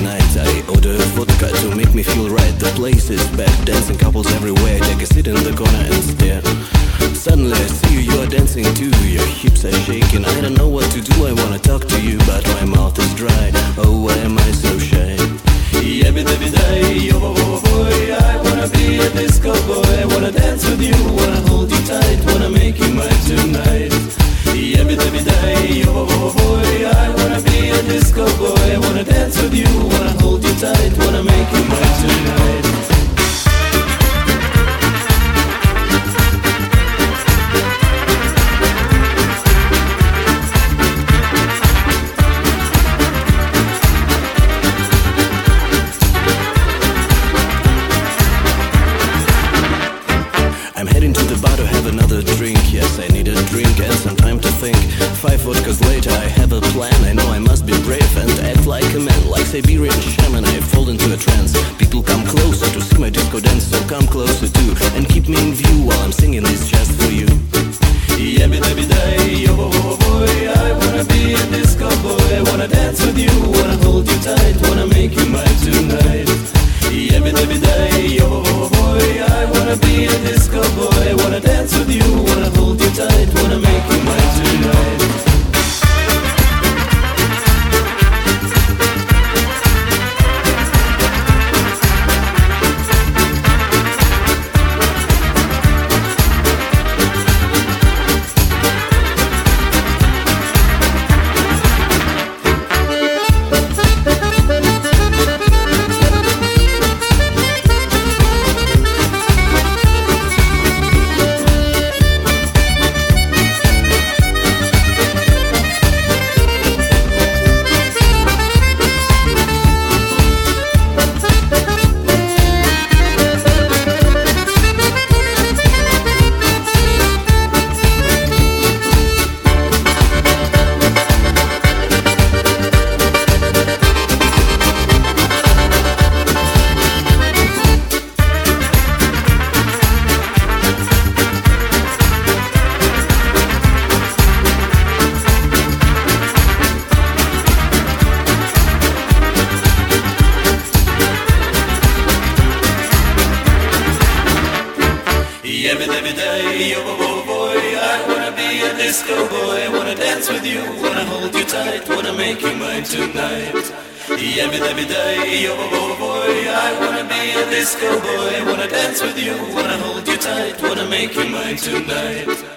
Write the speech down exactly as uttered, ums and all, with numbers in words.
night. I order vodka to make me feel right. The place is packed, dancing couples everywhere. I take a seat in the corner and stare. Suddenly I see you, you are dancing too. Your hips are shaking, I don't know what to do. I wanna talk to you, but my mouth is dry. Oh, why am I so shy? Yabby dabby day, oh boy, boy, I wanna be a disco boy. I wanna dance with you, wanna hold you tight, wanna make you mine tonight. Yabby dabby day, oh boy, boy, I wanna be a disco boy. I wanna dance with you, wanna hold you tight, wanna make you mine tonight. I'm heading to the bar to have another drink. Yes, I need a drink and some time to think. Five vodkas later, I have a plan. I know I must be brave and act like a man. Like Siberian shaman, I fall into a trance. People come closer to see my disco dance, so come closer too and keep me in view while I'm singing this just for you. Yabby dabby day, oh boy, boy, I wanna be a disco boy. I wanna dance with you, wanna hold you tight, wanna make you mine tonight. Yabby dabby day, oh boy, boy, I wanna be a disco boy. I wanna dance with you, wanna hold you tight, wanna make you mine tonight. Every every day, oh boy, boy, I wanna be a disco boy. I wanna dance with you, wanna hold you tight, wanna make you mine tonight. Every every day, oh boy, boy, I wanna be a disco boy. I wanna dance with you, wanna hold you tight, wanna make you mine tonight.